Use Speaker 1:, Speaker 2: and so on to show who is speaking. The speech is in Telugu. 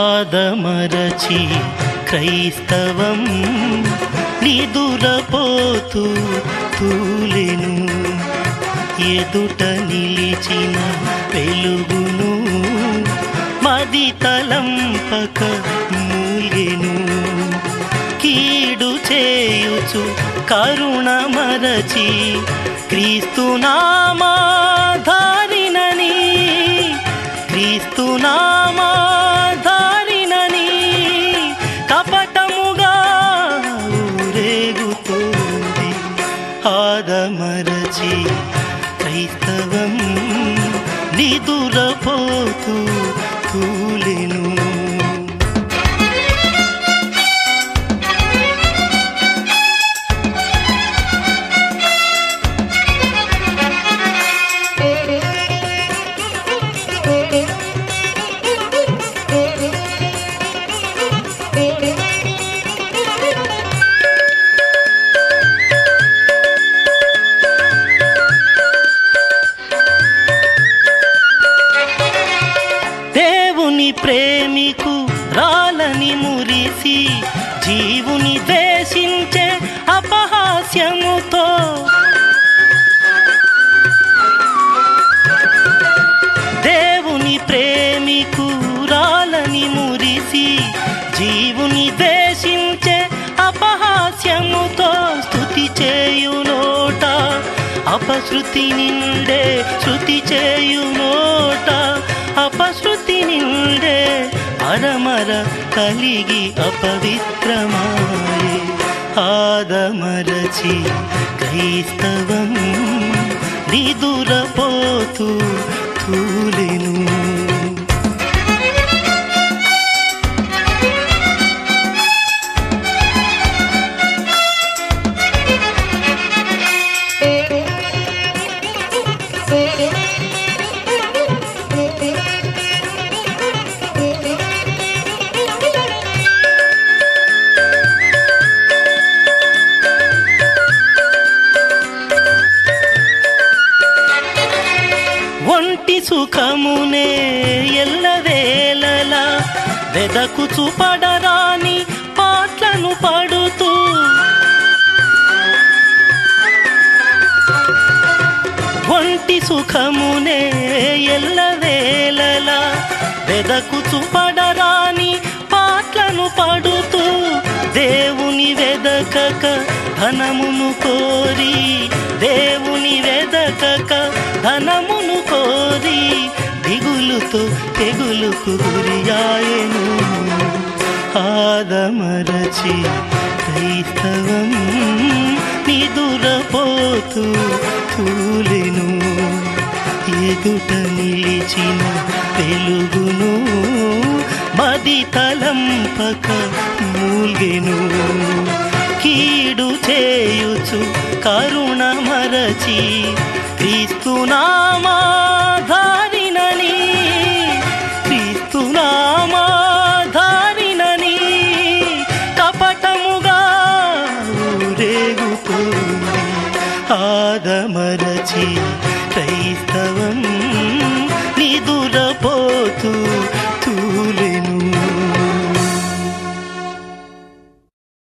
Speaker 1: ఆదమరచి క్రైస్తవం నిదురపోతూ తూలెను. ఎదుట నిలిచిన వెలుగును మది తలంపక మూలెను. కీడు చేయుచు కరుణ మరచి క్రీస్తునామాధారినని క్రీస్తునామాధారినని కపటముగా ఊరేగుతోంది. ఆదమరచి క్రైస్తవం నిదురపోతూ తూలెను. ప్రేమికు రాలని మురిసి జీవుని ద్వేషించే అపహాస్యముతో దేవుని ప్రేమికు రాలని మురిసి జీవుని ద్వేషించే అపహాస్యముతో స్తుతి చేయు నోట అపశృతి నిండే శృతి చేయు నోట అపశృతి నిండే అరమర కలిగి అపవిత్రమాయే. ఆదమరచి క్రైస్తవం నిదురపోతూ తూలెను. ఒంటి సుఖమునే ఎల్లవేళలా వెదకుచు పడరాని పాటలను పాడుతూ ఒంటి సుఖమునే ఎల్లవేళలా వెదకుచు పడరాని పాటలను పాడుతూ దేవుని వెదకక ధనమును కోరి దేవుని వెదకక ధనమును కోరి దిగులుతో తెగులుకు గురియాయెను. ఆదమరచి క్రైస్తవం నిదురపోతూ తూలెను. ఎదుట నిలిచిన వెలుగును మది తలంపక మూల్గెను. కీడు చేయుచు కరుణ మరచి క్రీస్తునామాధారినని క్రీస్తునామాధారినని కపటముగా ఊరేగుతోంది. ఆదమరచి క్రైస్తవం